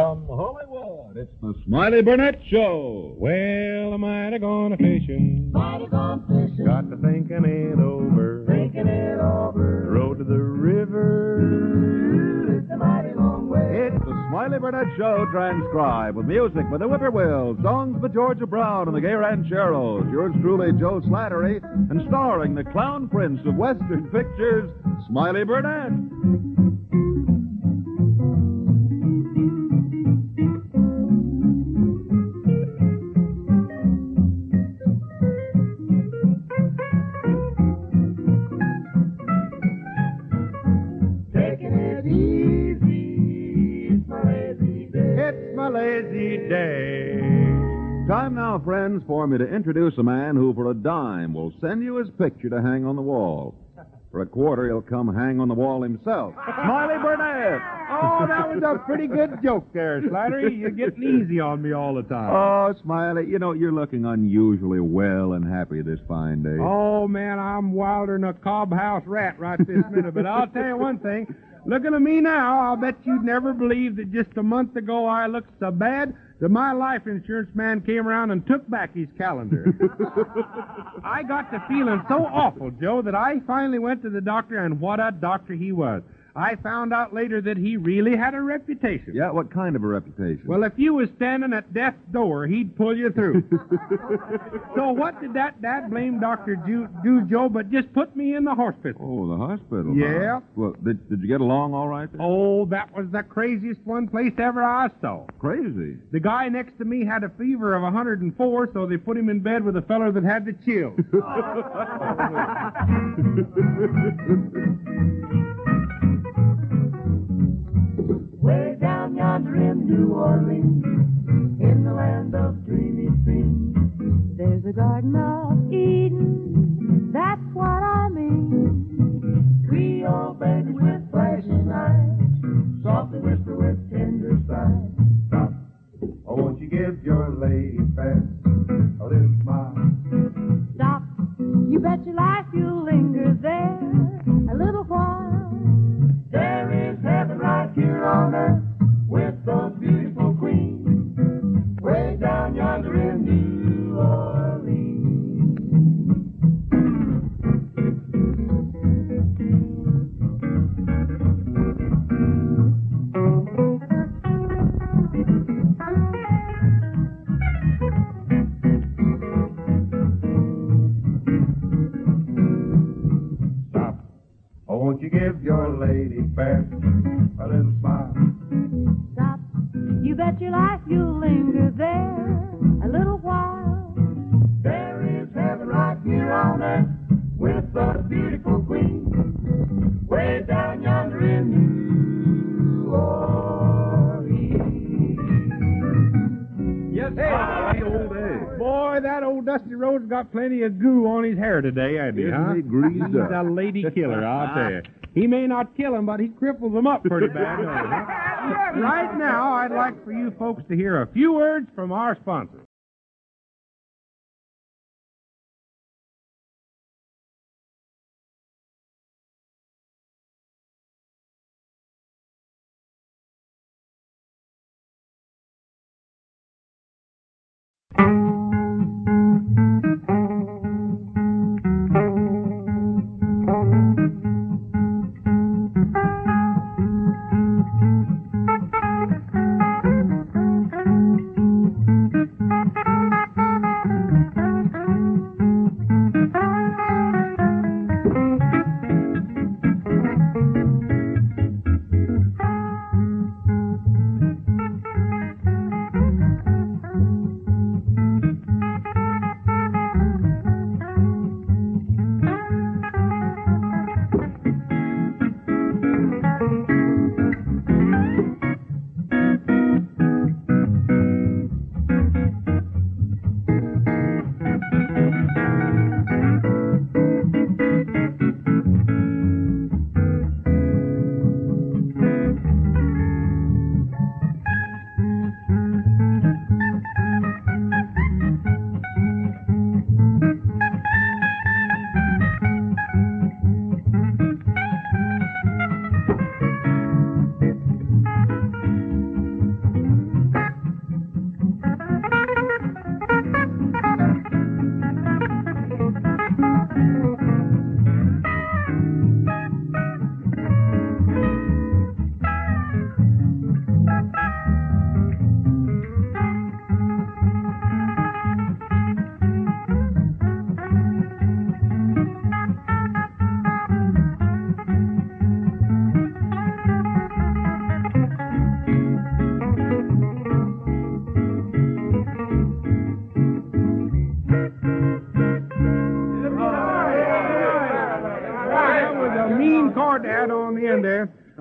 From Hollywood, it's The Smiley Burnett Show. Well, I might have gone a fishing. Mighty Gone Fishing. Got to thinking it over. Thinking it over. Rode to the river. It's a mighty long way. It's the Smiley Burnett Show transcribed with music by the Whippoorwills, songs by Georgia Brown and the Gay Rancheros, yours truly, Joe Slattery, and starring the clown prince of Western pictures, Smiley Burnett. Taking it easy. It's my lazy day. It's my lazy day. Time now, friends, for me to introduce a man who, for a dime, will send you his picture to hang on the wall. For a quarter, he'll come hang on the wall himself. Smiley Burnett! Oh, that was a pretty good joke there, Slattery. You're getting easy on me all the time. Oh, Smiley, you know, you're looking unusually well and happy this fine day. Oh, man, I'm wilder than a cob house rat right this minute. But I'll tell you one thing. Looking at me now, I'll bet you'd never believe that just a month ago I looked so bad that my life insurance man came around and took back his calendar. I got to feeling so awful, Joe, that I finally went to the doctor, and what a doctor he was. I found out later that he really had a reputation. Yeah, what kind of a reputation? Well, if you was standing at death's door, he'd pull you through. So what did that blame doctor do, Joe, but just put me in the hospital? Oh, the hospital. Yeah. Huh? Well, did you get along all right there? Oh, that was the craziest one place ever I saw. Crazy. The guy next to me had a fever of 104, so they put him in bed with a feller that had the chills. Way down yonder in New Orleans, in the land of dreamy dreams. There's a garden of Eden, that's what I mean. Three old babies with flashing eyes, softly whisper with tender sighs. Stop. Oh, won't you give your lady fair a little smile? Stop, you bet your life you'll linger there a little while. There is heaven right here on earth with those beautiful queens. Way down yonder in New Orleans. Stop. Oh, won't you give your lady fair a little smile? Stop, you bet your life you'll linger there a little while. There is heaven right here on earth with those beautiful queens. Way down yonder in New Orleans. Yes, hey, old day. boy, that old Dusty Rhodes got plenty of goo on his hair today, hasn't he, Isn't huh? he greased He's up? a lady killer, I'll tell you. He may not kill him, but he cripples them up pretty bad. Doesn't he? Right now, I'd like for you folks to hear a few words from our sponsors.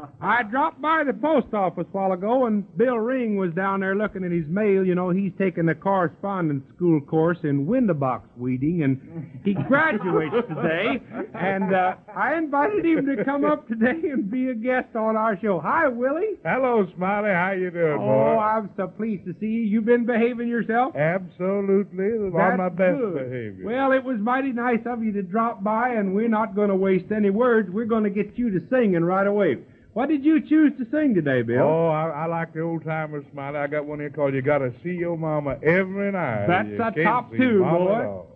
I dropped by the post office a while ago, and Bill Ring was down there looking at his mail. You know, he's taking a correspondence school course in window box weeding, and he graduates today. And I invited him to come up today and be a guest on our show. Hi, Willie. Hello, Smiley. How you doing, boy? Oh, I'm so pleased to see you. You been behaving yourself? Absolutely. It was on my best behavior. Well, it was mighty nice of you to drop by, and we're not going to waste any words. We're going to get you to singing right away. What did you choose to sing today, Bill? Oh, I like the old timers, Smiley. I got one here called "You Gotta See Your Mama Every Night." That's You a can't top see two, Mama boy. at all.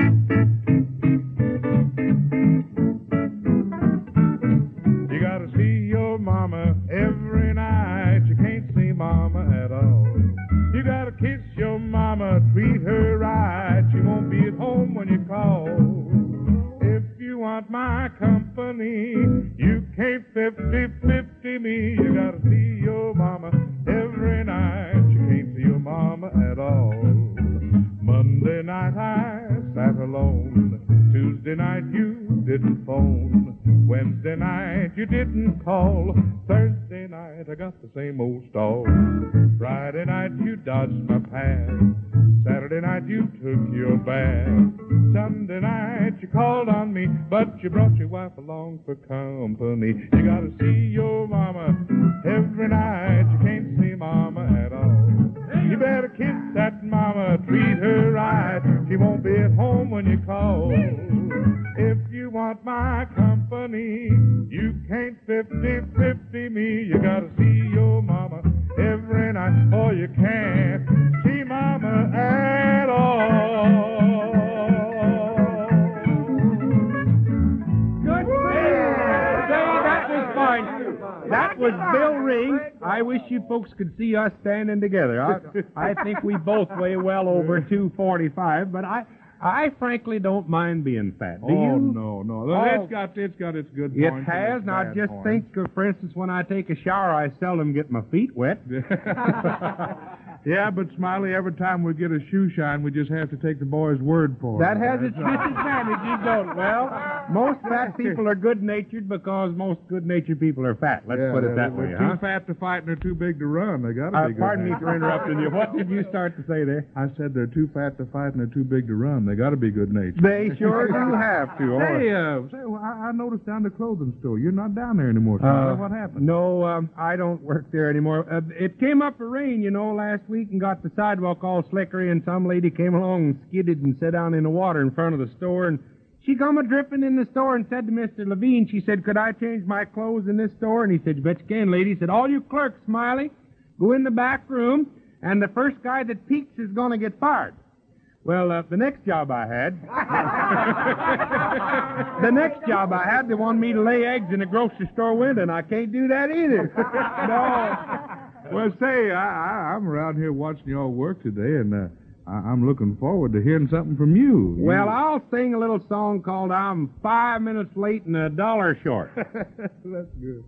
You gotta see your mama every night. You can't see mama at all. You gotta kiss your mama, treat her right. She won't be at home when you call. If you want my company, you can't 50-50 me. You gotta see your mama every night. You can't see your mama at all. Monday night I sat alone. Tuesday night you didn't phone. Wednesday night you didn't call. Thursday night I got the same old stall. Friday night you dodged my path. Saturday night you took your bath. Sunday night you called on me, but you brought your wife along for company. You gotta see your mama every night. You can't see mama at all. You better kiss that mama, treat her right. She won't be at home when you call. If you want my company, you can't 50-50 me. You gotta see your mama every night, or you can't see mama at all. Good. Say, that was fine. That was Bill Ring. I wish you folks could see us standing together. I think we both weigh well over 245, but I frankly don't mind being fat. Do you? No. It's got its good It points. has. and Now, its just bad think, for instance, when I take a shower, I seldom get my feet wet. Yeah, but Smiley, every time we get a shoe shine, we just have to take the boy's word for it. That has its disadvantages, don't it? Well, most fat people are good-natured because most good-natured people are fat. Let's put it that way, They're huh? too fat to fight and they're too big to run. They gotta be good. Pardon me for interrupting you. What did you start to say there? I said they're too fat to fight and they're too big to run. They gotta be good natured. They sure do have to. I noticed down the clothing store. You're not down there anymore, Smiley. What happened? No, I don't work there anymore. It came up for rain, last week and got the sidewalk all slickery, and some lady came along and skidded and sat down in the water in front of the store, and she come a-dripping in the store and said to Mr. Levine, she said, "Could I change my clothes in this store?" And he said, "You bet you can, lady." He said, "All you clerks, Smiley, go in the back room, and the first guy that peeks is going to get fired." Well, the next job I had, they wanted me to lay eggs in a grocery store window, and I can't do that either. No. Well, say, I'm around here watching you all work today, and I'm looking forward to hearing something from you. Well, I'll sing a little song called "I'm 5 minutes late and $1 short." That's good.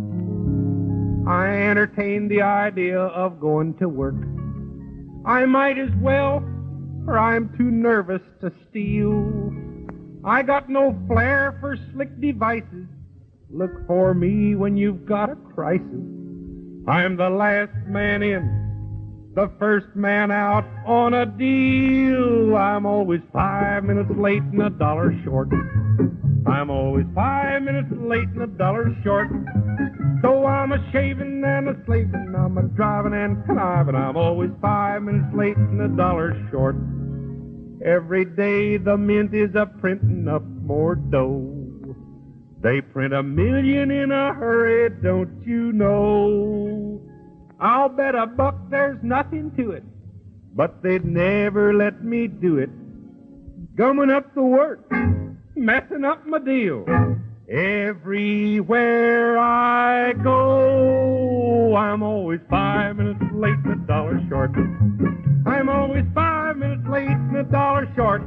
I entertained the idea of going to work. I might as well, for I'm too nervous to steal. I got no flair for slick devices. Look for me when you've got a crisis. I'm the last man in, the first man out on a deal. I'm always 5 minutes late and $1 short. I'm always 5 minutes late and $1 short. Though I'm a shaving and a slaving, I'm a driving and conniving, I'm always 5 minutes late and $1 short. Every day the mint is a-printing up more dough. They print 1 million in a hurry, don't you know? I'll bet $1 there's nothing to it, but they'd never let me do it. Gumming up the work, messing up my deal. Everywhere I go, I'm always 5 minutes late and $1 short. I'm always 5 minutes late and $1 short.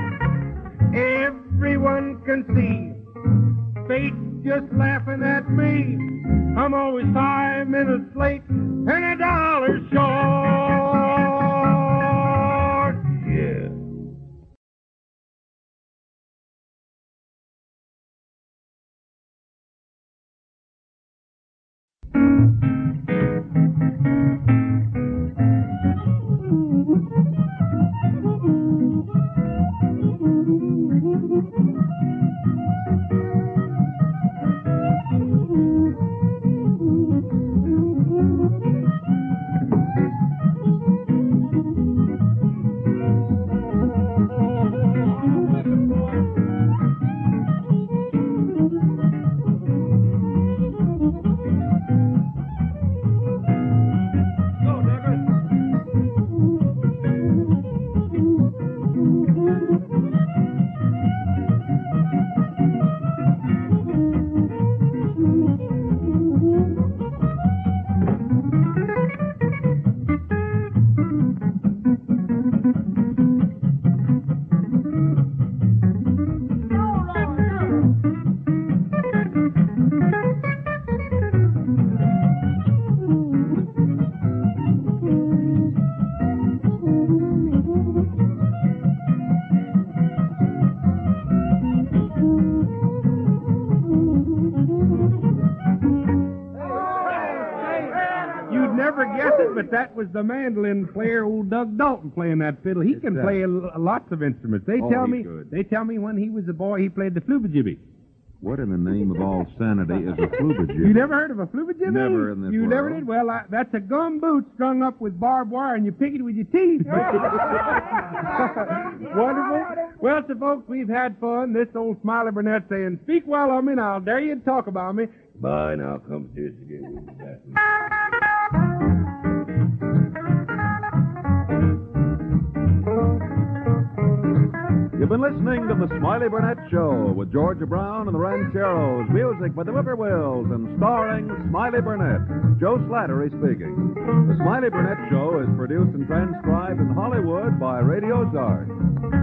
Everyone can see fate's just laughing at me. I'm always 5 minutes late and $1 short. Yeah. was the mandolin player, old Doug Dalton, playing that fiddle. He can play lots of instruments. They tell me when he was a boy, he played the flubajibby. What in the name of all sanity is a flubajibby? You never heard of a flubajibby? Never in this You world. never did? Well, that's a gum boot strung up with barbed wire, and you pick it with your teeth. Wonderful. Well, so folks, we've had fun. This old Smiley Burnett saying, speak well of me, and I'll dare you to talk about me. Bye, now come to this again. You've been listening to the Smiley Burnett Show with Georgia Brown and the Rancheros, music by the Whippoorwills, and starring Smiley Burnett. Joe Slattery speaking. The Smiley Burnett Show is produced and transcribed in Hollywood by Radio Ozark.